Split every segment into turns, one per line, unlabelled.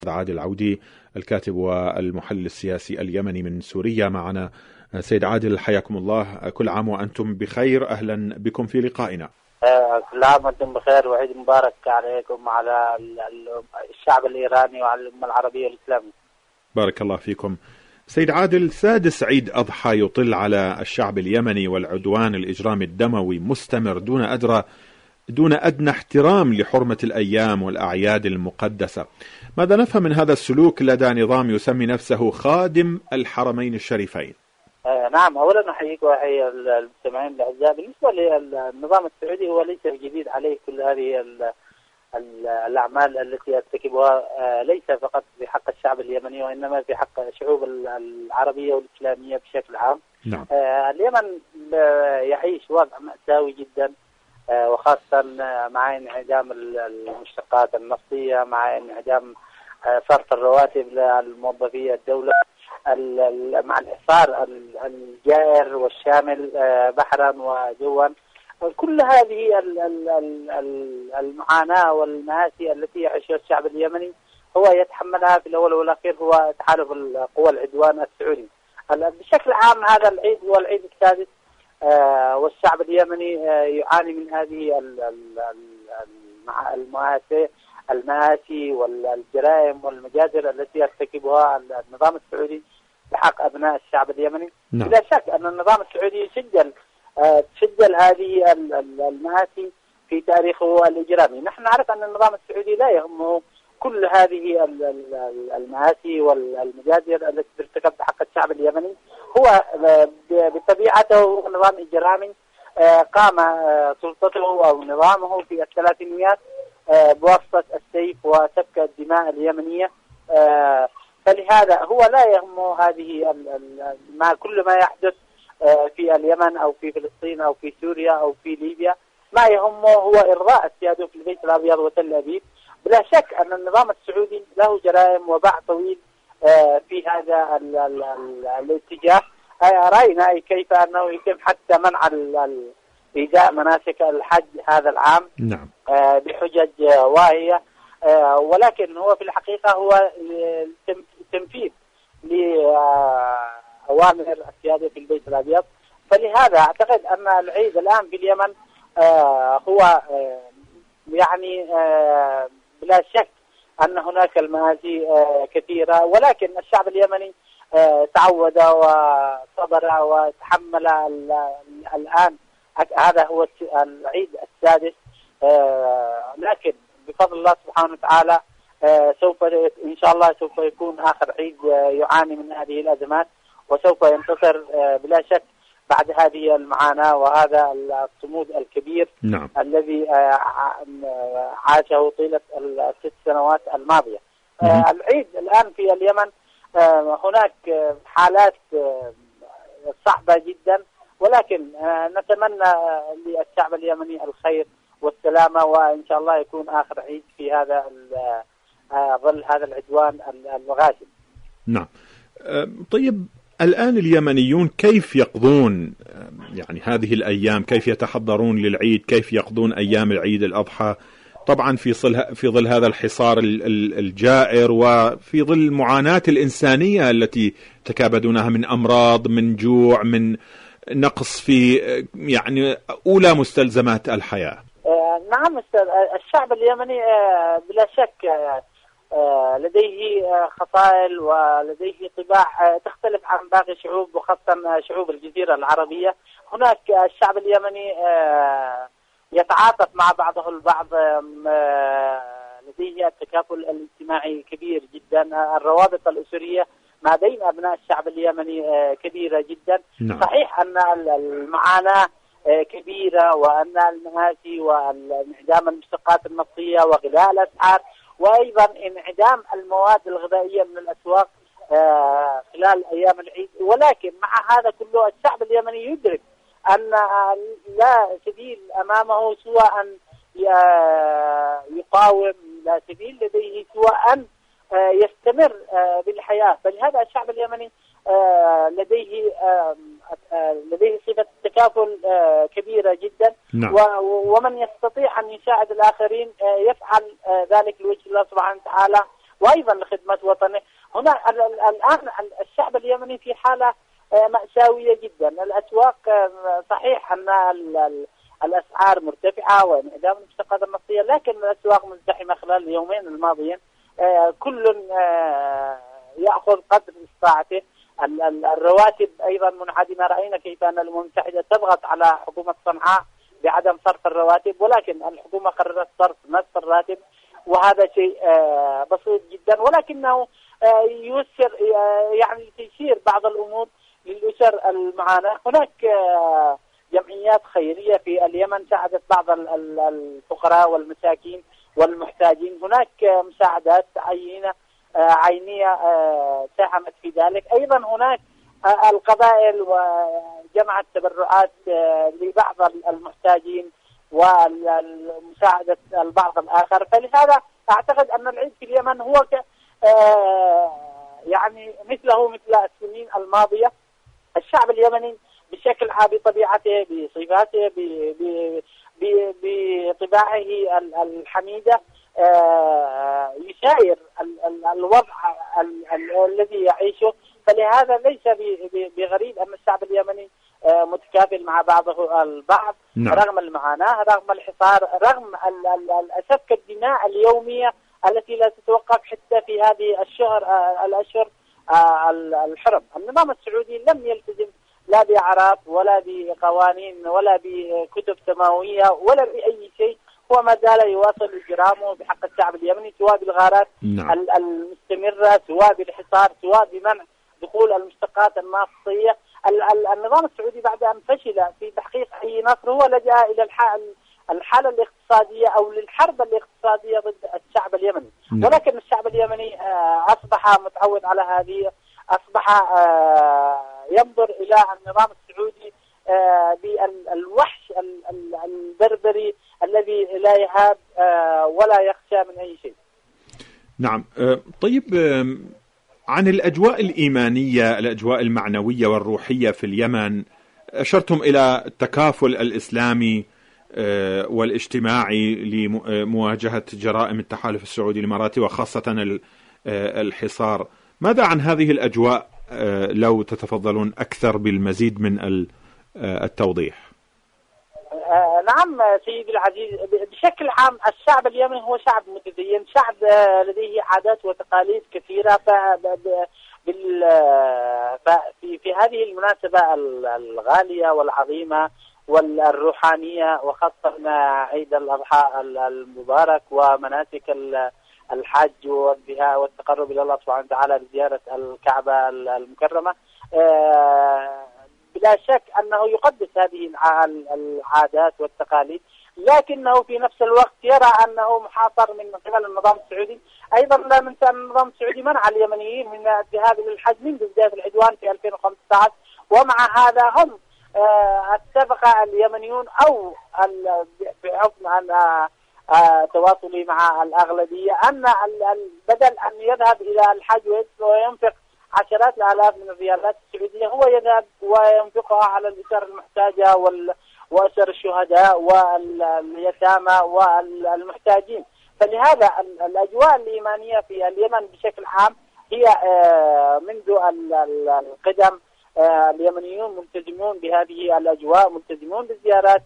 عادل عودي الكاتب والمحلل السياسي اليمني من سوريا معنا. سيد عادل، حياكم الله، كل عام وأنتم بخير، أهلا بكم في لقائنا.
كل عام وأنتم بخير وعيد مبارك عليكم وعلى الشعب الإيراني وعلى الأمة العربية الإسلامية.
بارك الله فيكم. سيد عادل، سادس عيد أضحى يطل على الشعب اليمني والعدوان الإجرامي الدموي مستمر دون أدنى احترام لحرمة الأيام والأعياد المقدسة. ماذا نفهم من هذا السلوك لدى نظام يسمي نفسه خادم الحرمين الشريفين؟
نعم، أولا أحييك وأحيي المستمعين الأعزاء. بالنسبة للنظام السعودي هو ليس جديد عليه كل هذه الأعمال التي يرتكبها، ليس فقط في حق الشعب اليمني وإنما في حق الشعوب العربية والإسلامية بشكل عام.
نعم.
اليمن يعيش وضع مأساوي جدا، وخاصة مع انعدام المشتقات النفطية، مع انعدام صرف الرواتب للموظفي الدولة، مع الإحصار الجائر والشامل بحرا وجوا. كل هذه المعاناة والمآسي التي يعيشها الشعب اليمني هو يتحملها في الأول والأخير هو تحالف القوى العدوان السعودي. بشكل عام هذا العيد هو العيد السادس، والشعب اليمني يعاني من هذه المآسي والجرائم والمجازر التي يرتكبها النظام السعودي بحق أبناء الشعب اليمني.
نعم.
لا شك أن النظام السعودي سجل هذه المآسي في تاريخه الإجرامي. نحن نعرف أن النظام السعودي لا يهمه كل هذه المآسي والمجازر التي ترتكب بحق الشعب اليمني. هو بطبيعته نظام إجرامي قام سلطته أو نظامه في الثلاثينيات بواسطة السيف وسفك الدماء اليمنية، فلهذا هو لا يهمه هذه كل ما يحدث في اليمن أو في فلسطين أو في سوريا أو في ليبيا. ما يهمه هو إرضاء السيادة في البيت الأبيض وتل أبيب. بلا شك أن النظام السعودي له جرائم وباع طويل في هذا الاتجاه. رأينا كيف أنه يتم حتى منع إيداء مناسك الحج هذا العام.
نعم.
بحجج واهية، ولكن هو في الحقيقة هو تنفيذ لأوامر السيادة في البيت الأبيض. فلهذا أعتقد أن العيد الآن في اليمن هو يعني بلا شك أن هناك المآسي كثيرة، ولكن الشعب اليمني تعود وصبر وتحمل. الآن هذا هو العيد السادس، لكن بفضل الله سبحانه وتعالى سوف إن شاء الله سوف يكون آخر عيد يعاني من هذه الأزمات، وسوف ينتصر بلا شك بعد هذه المعاناة وهذا الصمود الكبير.
نعم.
الذي عاشه طيلة الست سنوات الماضية. العيد الآن في اليمن هناك حالات صعبة جدا، ولكن نتمنى للشعب اليمني الخير والسلامة، وإن شاء الله يكون آخر عيد في هذا ظل هذا العدوان الغاشم.
نعم. طيب، الآن اليمنيون كيف يقضون يعني هذه الأيام؟ كيف يتحضرون للعيد؟ كيف يقضون أيام العيد الأضحى؟ طبعا في ظل هذا الحصار الجائر، وفي ظل المعاناة الإنسانية التي تكابدونها من أمراض، من جوع، من نقص في يعني أولى مستلزمات الحياة.
نعم، الشعب اليمني بلا شك لديه خصائل ولديه طباع تختلف عن باقي الشعوب، وخاصة شعوب الجزيرة العربية. هناك الشعب اليمني يتعاطف مع بعضه البعض، لديه التكافل الاجتماعي كبير جدا. الروابط الأسرية ما بين أبناء الشعب اليمني كبيرة جدا.
نعم.
صحيح أن المعاناة كبيرة، وأن المآسي وانعدام المشتقات النفطية وغلاء الأسعار وأيضا انعدام المواد الغذائية من الأسواق خلال أيام العيد، ولكن مع هذا كله الشعب اليمني يدرك أن لا سبيل أمامه سوى أن يقاوم، لا سبيل لديه سوى أن يستمر بالحياة. فلهذا الشعب اليمني لديه صفة تكافل كبيرة جدا.
نعم.
ومن يستطيع أن يساعد الآخرين يفعل ذلك لوجه الله سبحانه وتعالى، وأيضا لخدمة وطنه. هنا الآن الشعب اليمني في حالة مأساوية جدا. الأسواق صحيح أن الأسعار مرتفعة وانعدام المشتقات النفطية، لكن الأسواق مزدحمة خلال اليومين الماضيين. كل يأخذ قدر استطاعته. الرواتب أيضا منعدمة. رأينا كيف أن الأمم المتحدة تضغط على حكومة صنعاء بعدم صرف الرواتب، ولكن الحكومة قررت صرف نصف الراتب، وهذا شيء بسيط جدا، ولكنه ييسر يعني تيسير بعض الأمور للأسر المعاناة. هناك جمعيات خيرية في اليمن ساعدت بعض الفقراء والمساكين والمحتاجين. هناك مساعدات عينية ساهمت في ذلك. أيضا هناك القبائل وجمعت تبرعات لبعض المحتاجين ومساعدة البعض الآخر. فلهذا أعتقد أن العيد في اليمن هو يعني مثله مثل السنين الماضية. الشعب اليمني بشكل عام بطبيعته بصفاته بطباعه الحميدة يساير الوضع الذي يعيشه. فلهذا ليس بغريب أن الشعب اليمني متكافل مع بعضه البعض. نعم. رغم المعاناة، رغم الحصار، رغم سفك الدماء اليومية التي لا تتوقف حتى في هذه الأشهر الحرم. النظام السعودي لم يلتزم لا بأعراف ولا بقوانين ولا بكتب سماوية ولا بأي شيء. هو ما زال يواصل إجرامه بحق الشعب اليمني، سواء بالغارات المستمرة، سواء بالحصار، سواء بمنع دخول المشتقات النفطية. النظام السعودي بعد أن فشل في تحقيق أي نصر هو لجأ إلى الحالة الاقتصادية أو للحرب الاقتصادية ضد الشعب اليمني. ولكن الشعب اليمني أصبح متعود على هذه، أصبح ينظر إلى النظام السعودي بالوحش البربري الذي لا يهاب ولا يخشى من أي شيء.
نعم. طيب، عن الأجواء الإيمانية، الأجواء المعنوية والروحية في اليمن، أشرتم إلى التكافل الإسلامي والاجتماعي لمواجهة جرائم التحالف السعودي الإماراتي وخاصة الحصار. ماذا عن هذه الأجواء لو تتفضلون أكثر بالمزيد من التوضيح؟
نعم سيدي العزيز، بشكل عام الشعب اليمني هو شعب متدين، شعب لديه عادات وتقاليد كثيرة. في هذه المناسبة الغالية والعظيمة والروحانية، وخاصة عيد الأضحى المبارك ومناسك الحج والبهاء والتقرب إلى الله سبحانه وتعالى بزيارة الكعبة المكرمة، بلا شك أنه يقدس هذه العادات والتقاليد، لكنه في نفس الوقت يرى أنه محاصر من قبل النظام السعودي. أيضا لا ننسى أن النظام السعودي منع اليمنيين من الذهاب للحج منذ بداية العدوان في 2015، ومع هذا هم اتفق اليمنيون أو بحكم أن تواصلي مع الأغلبية أن بدل أن يذهب إلى الحج وينفق عشرات الآلاف من الريالات السعودية، هو يذهب وينفقها على الأسر المحتاجة وأسر الشهداء واليتامى والمحتاجين. فلهذا الأجواء الإيمانية في اليمن بشكل عام هي منذ القدم اليمنيون ملتزمون بهذه الأجواء، ملتزمون بالزيارات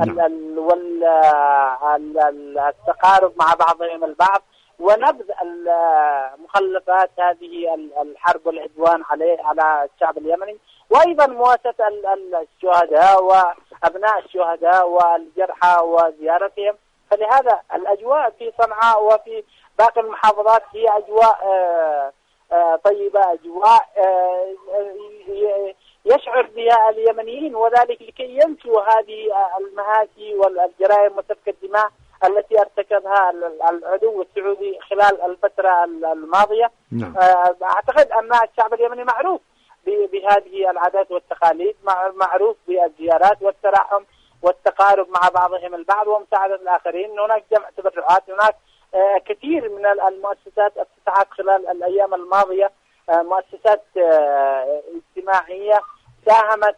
والتقارب مع بعضهم البعض، ونبذ مخلفات هذه الحرب والعدوان على الشعب اليمني، وأيضا مواساة الشهداء وأبناء الشهداء والجرحى وزيارتهم. فلهذا الأجواء في صنعاء وفي باقي المحافظات هي أجواء طيبة، أجواء يشعر بها اليمنيين، وذلك لكي ينسوا هذه المآسي والجرائم وسفك الدماء التي ارتكبها العدو السعودي خلال الفترة الماضية. نعم. أعتقد أن الشعب اليمني معروف بهذه العادات والتقاليد، معروف بالزيارات والتراحم والتقارب مع بعضهم البعض ومساعدة الآخرين. هناك جمع تبرعات، هناك كثير من المؤسسات افتتحت خلال الأيام الماضية، مؤسسات اجتماعية ساهمت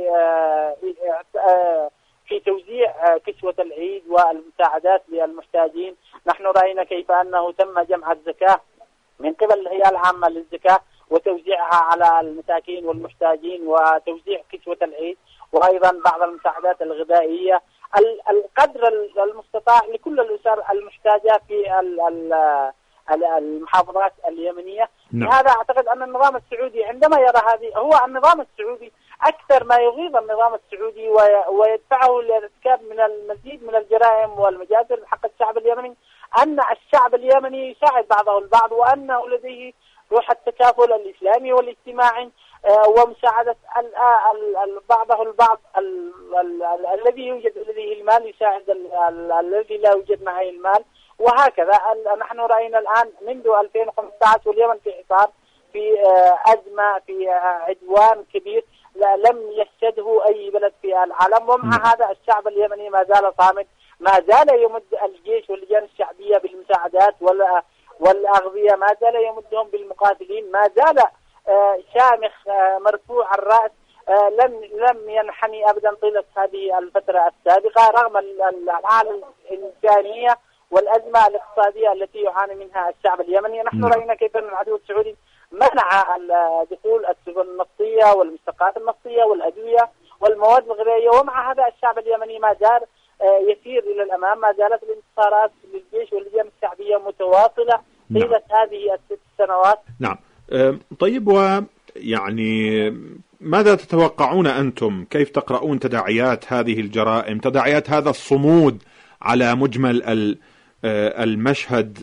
في توزيع كسوة العيد والمساعدات للمحتاجين. نحن رأينا كيف أنه تم جمع الزكاة من قبل الهيئة العامة للزكاة وتوزيعها على المساكين والمحتاجين وتوزيع كسوة العيد وأيضا بعض المساعدات الغذائية القدر المستطاع لكل الأسر المحتاجة في المحافظات اليمنية. لهذا أعتقد أن النظام السعودي عندما يرى هذه، هو النظام السعودي أكثر ما يغيظ النظام السعودي ويدفعه للارتكاب من المزيد من الجرائم والمجازر حق الشعب اليمني، أن الشعب اليمني يساعد بعضه البعض، وأنه لديه روح التكافل الإسلامي والاجتماعي ومساعدة بعضه البعض. الذي يوجد لديه المال يساعد الذي لا يوجد معه المال، وهكذا. نحن رأينا الآن منذ 2015 واليمن في حصار، في أزمة، في عدوان كبير لم يشهده أي بلد في العالم، ومع هذا الشعب اليمني ما زال صامد، ما زال يمد الجيش واللجان الشعبية بالمساعدات والأغذية، ما زال يمدهم بالمقاتلين، ما زال شامخ مرفوع الرأس، لم ينحني أبدا طيلة هذه الفترة السابقة رغم الحالة الإنسانية والأزمة الاقتصادية التي يعاني منها الشعب اليمني. نحن رأينا كيف أن العدو السعودي منع دخول السفن النفطية والمشتقات النفطية والأدوية والمواد الغذائية، ومع هذا الشعب اليمني ما زال يسير إلى الأمام، ما زالت الانتصارات للجيش واللجان الشعبية متواصلة طيلة هذه الست سنوات.
نعم. طيب، ويعني ماذا تتوقعون أنتم؟ كيف تقرؤون تداعيات هذه الجرائم، تداعيات هذا الصمود على مجمل المشهد،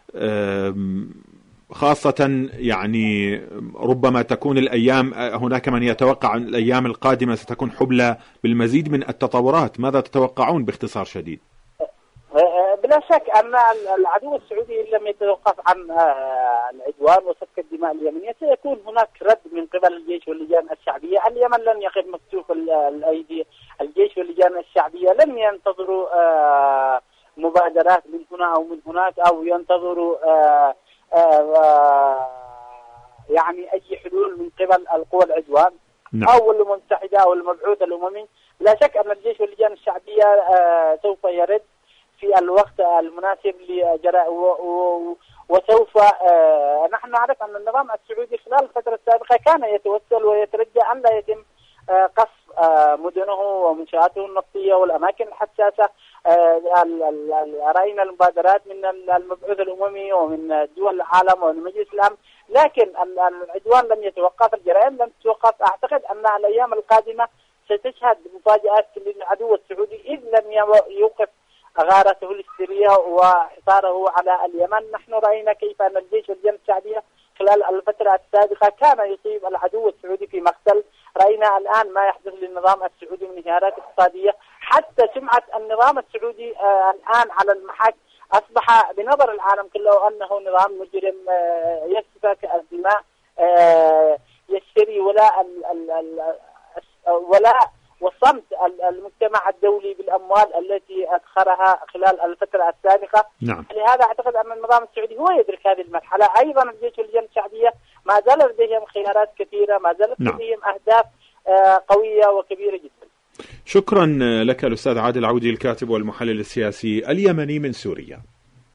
خاصة يعني ربما تكون الأيام، هناك من يتوقع أن الأيام القادمة ستكون حبلى بالمزيد من التطورات، ماذا تتوقعون باختصار شديد؟
بلا شك أن العدو السعودي لم يتوقف عن العدوان وسفك الدماء اليمنية، سيكون هناك رد من قبل الجيش واللجان الشعبية. اليمن لن يقف مكتوف الأيدي، الجيش واللجان الشعبية لن ينتظروا مبادرات من هنا أو من هناك، أو ينتظروا يعني أي حلول من قبل القوى العدوان أو الأمم المتحدة أو المبعوث الأممي. لا شك أن الجيش واللجان الشعبية سوف يرد في الوقت المناسب وسوف نحن نعرف أن النظام السعودي خلال الفترة السابقة كان يتوسل ويترجى أن لا يتم قصف مدنه ومنشآته النفطية والأماكن الحساسة. رأينا المبادرات من المبعوث الأممي ومن دول العالم ومن مجلس الأمن، لكن العدوان لم يتوقف، الجرائم لم تتوقف. أعتقد أن الأيام القادمة ستشهد مفاجآت للعدو السعودي إذ لم يوقف غارته الهستيرية وحصاره على اليمن. نحن رأينا كيف أن الجيش واللجان الشعبية خلال الفترة السابقة كان يصيب العدو السعودي في مقتل. رأينا الآن ما يحدث للنظام السعودي من انهيارات اقتصادية، حتى سمعة النظام السعودي الآن على المحك أصبح بنظر العالم كله أنه نظام مجرم يسفك الدماء، يشتري ولاء وصمت المجتمع الدولي بالأموال التي أدخرها خلال الفترة السابقة.
نعم.
لهذا أعتقد أن النظام السعودي هو يدرك هذه المرحلة. أيضا الجيش واللجان الشعبية ما زال لديهم خيارات كثيرة، ما زالت لديهم أهداف قوية وكبيرة جدا.
شكرا لك الأستاذ عادل عودي، الكاتب والمحلل السياسي اليمني من سوريا.